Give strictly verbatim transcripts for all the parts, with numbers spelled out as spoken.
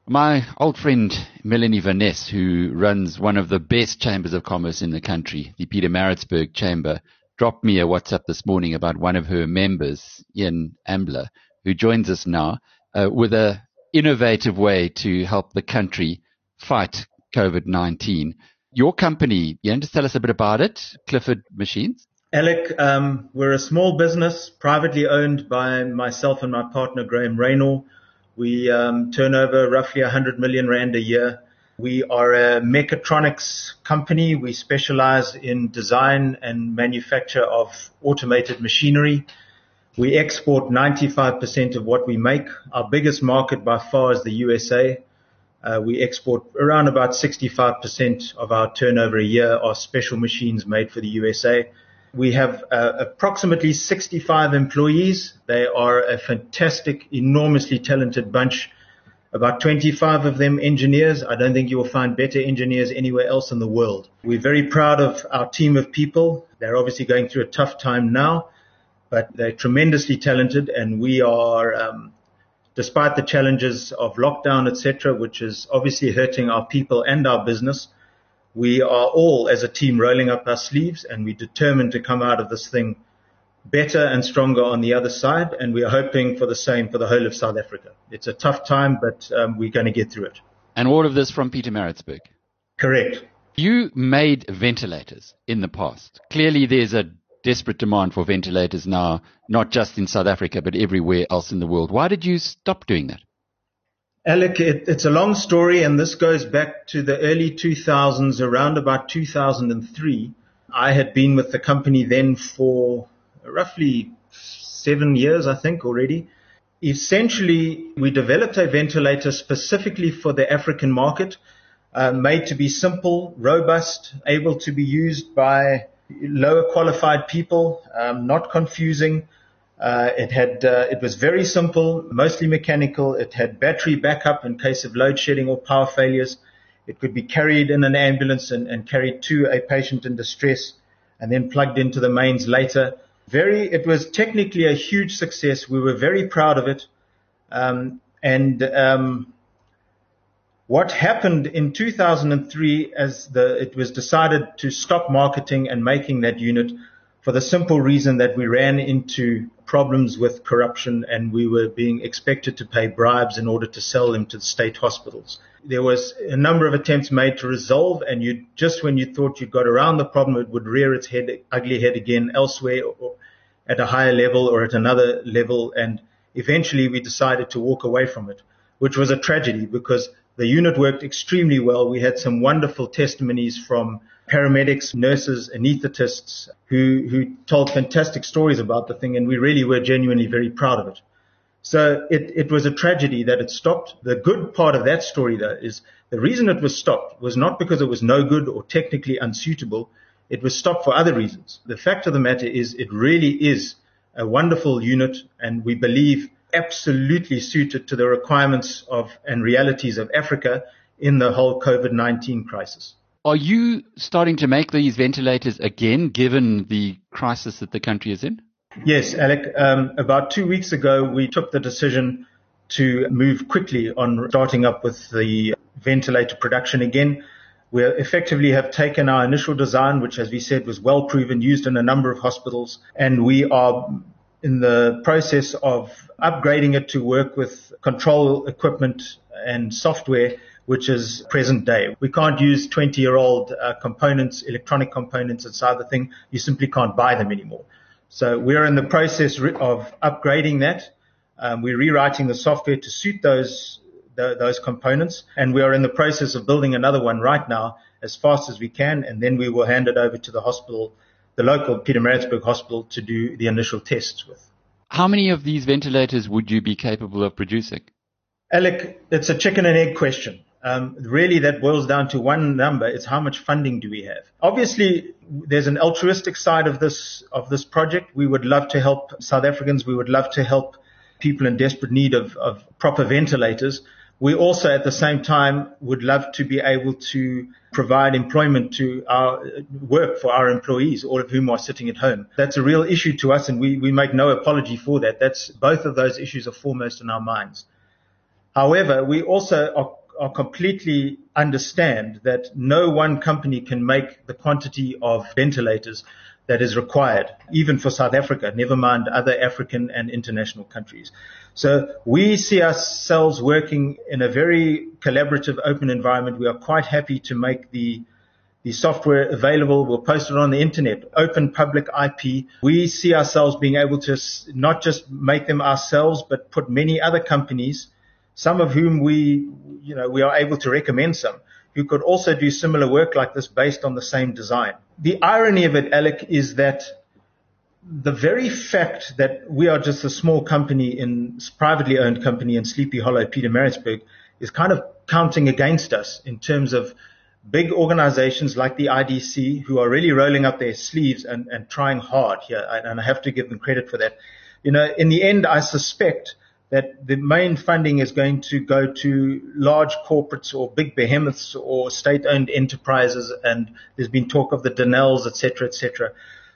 My old friend Melanie Vaness, who runs one of the best chambers of commerce in the country, the Pietermaritzburg Chamber, dropped me a WhatsApp this morning about one of her members, Ian Ambler, who joins us now uh, with a innovative way to help the country fight COVID nineteen. Your company, Ian, just tell us a bit about it, Clifford Machines. Alec, um, we're a small business, privately owned by myself and my partner, Graham Raynor. We um, turn over roughly one hundred million rand a year. We are a mechatronics company. We specialize in design and manufacture of automated machinery. We export ninety-five percent of what we make. Our biggest market by far is the U S A. Uh, we export around about sixty-five percent of our turnover a year are special machines made for the U S A. We have uh, approximately sixty-five employees. They are a fantastic, enormously talented bunch. About twenty-five of them engineers. I don't think you will find better engineers anywhere else in the world. We're very proud of our team of people. They're obviously going through a tough time now, but they're tremendously talented, and we are, um, despite the challenges of lockdown, et cetera, which is obviously hurting our people and our business, we are all, as a team, rolling up our sleeves, and we're determined to come out of this thing better and stronger on the other side, and we are hoping for the same for the whole of South Africa. It's a tough time, but um, we're going to get through it. And all of this from Pietermaritzburg? Correct. You made ventilators in the past. Clearly there's a desperate demand for ventilators now, not just in South Africa, but everywhere else in the world. Why did you stop doing that? Alec, it, it's a long story, and this goes back to the early two thousands, around about two thousand three. I had been with the company then for roughly seven years, I think, already. Essentially, we developed a ventilator specifically for the African market, uh, made to be simple, robust, able to be used by lower qualified people, um, not confusing. Uh, it had, uh, it was very simple, mostly mechanical. It had battery backup in case of load shedding or power failures. It could be carried in an ambulance and, and carried to a patient in distress and then plugged into the mains later. Very, it was technically a huge success. We were very proud of it. Um, and, um, what happened in two thousand three as the, it was decided to stop marketing and making that unit for the simple reason that we ran into problems with corruption, and we were being expected to pay bribes in order to sell them to the state hospitals. There was a number of attempts made to resolve, and you just when you thought you got around the problem, it would rear its head, ugly head again elsewhere, or at a higher level or at another level, and eventually we decided to walk away from it, which was a tragedy because the unit worked extremely well. We had some wonderful testimonies from paramedics, nurses, anesthetists who, who told fantastic stories about the thing, and we really were genuinely very proud of it. So it, it was a tragedy that it stopped. The good part of that story, though, is the reason it was stopped was not because it was no good or technically unsuitable. It was stopped for other reasons. The fact of the matter is it really is a wonderful unit, and we believe absolutely suited to the requirements of and realities of Africa in the whole COVID nineteen crisis. Are you starting to make these ventilators again, given the crisis that the country is in? Yes, Alec. Um, about two weeks ago, we took the decision to move quickly on starting up with the ventilator production again. We effectively have taken our initial design, which, as we said, was well proven, used in a number of hospitals, and we are in the process of upgrading it to work with control equipment and software, which is present day. We can't use twenty-year-old uh, components, electronic components inside the thing. You simply can't buy them anymore. So we're in the process of upgrading that. Um, we're rewriting the software to suit those th- those components, and we are in the process of building another one right now as fast as we can, and then we will hand it over to the hospital, the local Pietermaritzburg hospital, to do the initial tests with. How many of these ventilators would you be capable of producing? Alec, it's a chicken and egg question. Um, really, that boils down to one number. It's how much funding do we have? Obviously, there's an altruistic side of this of this project. We would love to help South Africans. We would love to help people in desperate need of, of proper ventilators. We also, at the same time, would love to be able to provide employment to our work for our employees, all of whom are sitting at home. That's a real issue to us, and we, we make no apology for that. That's both of those issues are foremost in our minds. However, we also are, are completely understand that no one company can make the quantity of ventilators that is required, even for South Africa, never mind other African and international countries. So we see ourselves working in a very collaborative, open environment. We are quite happy to make the the software available. We'll post it on the internet, open public I P. We see ourselves being able to not just make them ourselves, but put many other companies, some of whom we, you know, we are able to recommend some, who could also do similar work like this based on the same design. The irony of it, Alec, is that the very fact that we are just a small company in privately owned company in Sleepy Hollow, Pietermaritzburg, is kind of counting against us in terms of big organizations like the I D C who are really rolling up their sleeves and, and trying hard here. And I have to give them credit for that. You know, in the end, I suspect that the main funding is going to go to large corporates or big behemoths or state-owned enterprises. And there's been talk of the Danells, et cetera, et cetera.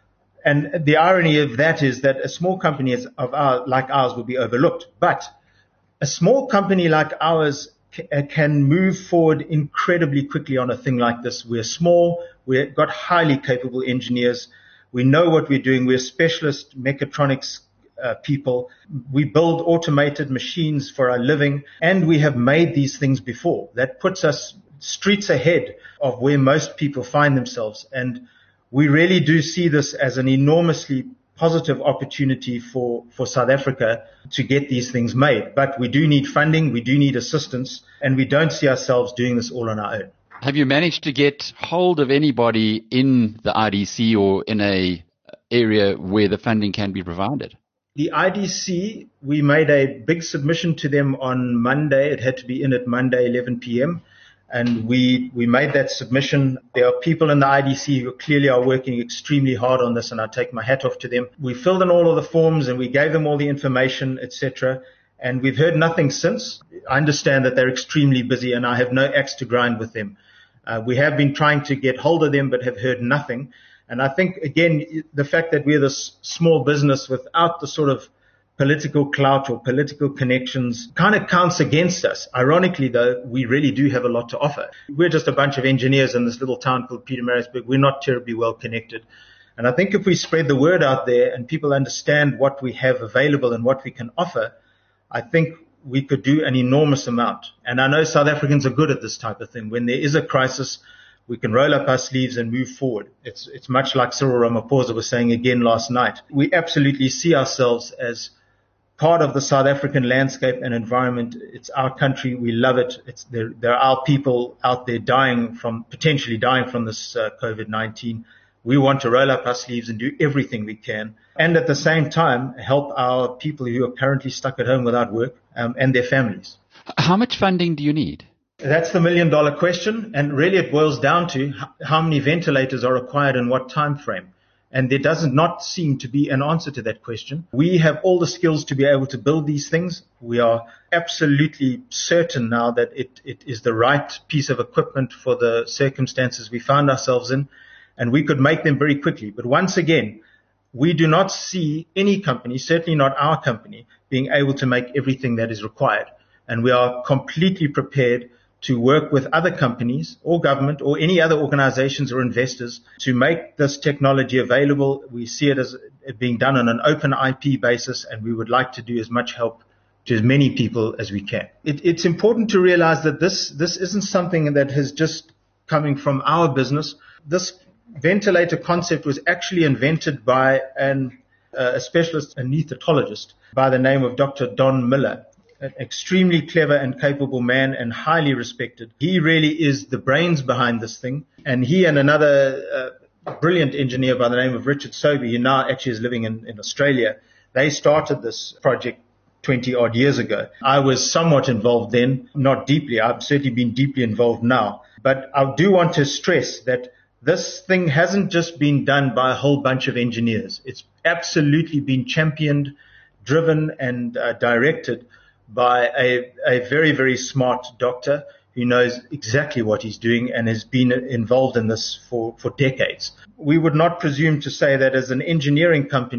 And the irony of that is that a small company of our, like ours will be overlooked. But a small company like ours can move forward incredibly quickly on a thing like this. We're small. We've got highly capable engineers. We know what we're doing. We're specialist mechatronics uh, people. We build automated machines for our living, and we have made these things before. That puts us streets ahead of where most people find themselves. And we really do see this as an enormously positive opportunity for, for South Africa to get these things made. But we do need funding, we do need assistance, and we don't see ourselves doing this all on our own. Have you managed to get hold of anybody in the I D C or in a area where the funding can be provided? The I D C, we made a big submission to them on Monday. It had to be in at Monday, eleven p.m. And we, we made that submission. There are people in the I D C who clearly are working extremely hard on this, and I take my hat off to them. We filled in all of the forms and we gave them all the information, et cetera. And we've heard nothing since. I understand that they're extremely busy and I have no axe to grind with them. Uh, we have been trying to get hold of them, but have heard nothing. And I think, again, the fact that we're this small business without the sort of political clout or political connections kind of counts against us. Ironically, though, we really do have a lot to offer. We're just a bunch of engineers in this little town called Pietermaritzburg. We're not terribly well connected. And I think if we spread the word out there and people understand what we have available and what we can offer, I think we could do an enormous amount. And I know South Africans are good at this type of thing. When there is a crisis, we can roll up our sleeves and move forward. It's, it's much like Cyril Ramaphosa was saying again last night. We absolutely see ourselves as part of the South African landscape and environment. It's our country. We love it. It's there, there are our people out there dying from, potentially dying from this uh, COVID nineteen. We want to roll up our sleeves and do everything we can. And at the same time, help our people who are currently stuck at home without work um, and their families. How much funding do you need? That's the million dollar question. And really it boils down to how many ventilators are required in what time frame. And there does not seem to be an answer to that question. We have all the skills to be able to build these things. We are absolutely certain now that it, it is the right piece of equipment for the circumstances we found ourselves in, and we could make them very quickly. But once again, we do not see any company, certainly not our company, being able to make everything that is required. And we are completely prepared to work with other companies or government or any other organizations or investors to make this technology available. We see it as it being done on an open I P basis, and we would like to do as much help to as many people as we can. It, it's important to realize that this, this isn't something that has just coming from our business. This ventilator concept was actually invented by an, uh, a specialist anesthetologist by the name of Doctor Don Miller. An extremely clever and capable man and highly respected. He really is the brains behind this thing. And he and another uh, brilliant engineer by the name of Richard Sobey, who now actually is living in, in Australia, they started this project twenty odd years ago. I was somewhat involved then, not deeply. I've certainly been deeply involved now. But I do want to stress that this thing hasn't just been done by a whole bunch of engineers. It's absolutely been championed, driven, and uh, directed by a, a very, very smart doctor who knows exactly what he's doing and has been involved in this for, for decades. We would not presume to say that as an engineering company,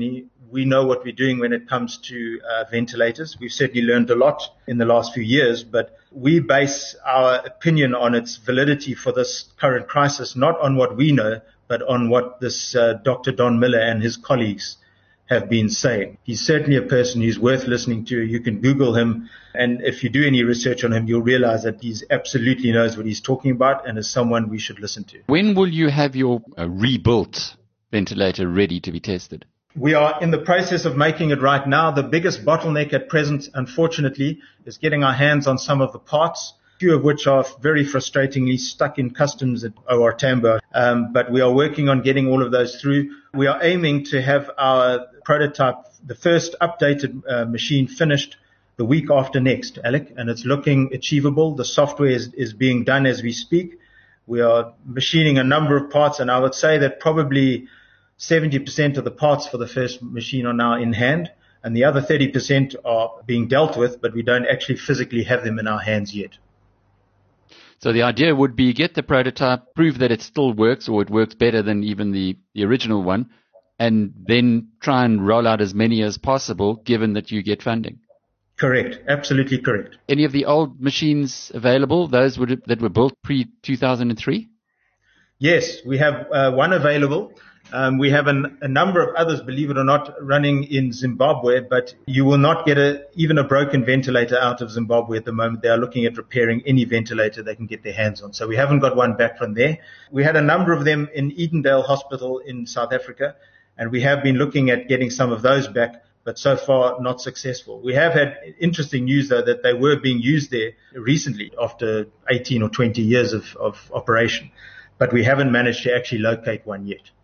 we know what we're doing when it comes to uh, ventilators. We've certainly learned a lot in the last few years, but we base our opinion on its validity for this current crisis, not on what we know, but on what this uh, Doctor Don Miller and his colleagues have been saying. He's certainly a person who's worth listening to. You can Google him, and if you do any research on him, you'll realize that he absolutely knows what he's talking about and is someone we should listen to. When will you have your uh, rebuilt ventilator ready to be tested? We are in the process of making it right now. The biggest bottleneck at present, unfortunately, is getting our hands on some of the parts, few of which are very frustratingly stuck in customs at O R Tambo. Um, but we are working on getting all of those through. We are aiming to have our prototype, the first updated uh, machine, finished the week after next, Alec, and it's looking achievable. The software is, is being done as we speak. We are machining a number of parts, and I would say that probably seventy percent of the parts for the first machine are now in hand, and the other thirty percent are being dealt with, but we don't actually physically have them in our hands yet. So the idea would be get the prototype, prove that it still works or it works better than even the, the original one, and then try and roll out as many as possible given that you get funding. Correct. Absolutely correct. Any of the old machines available, those would, that were built pre two thousand three? Yes, we have uh, one available. Um, we have an, a number of others, believe it or not, running in Zimbabwe, but you will not get a, even a broken ventilator out of Zimbabwe at the moment. They are looking at repairing any ventilator they can get their hands on. So we haven't got one back from there. We had a number of them in Edendale Hospital in South Africa, and we have been looking at getting some of those back, but so far not successful. We have had interesting news, though, that they were being used there recently after eighteen or twenty years of, of operation, but we haven't managed to actually locate one yet.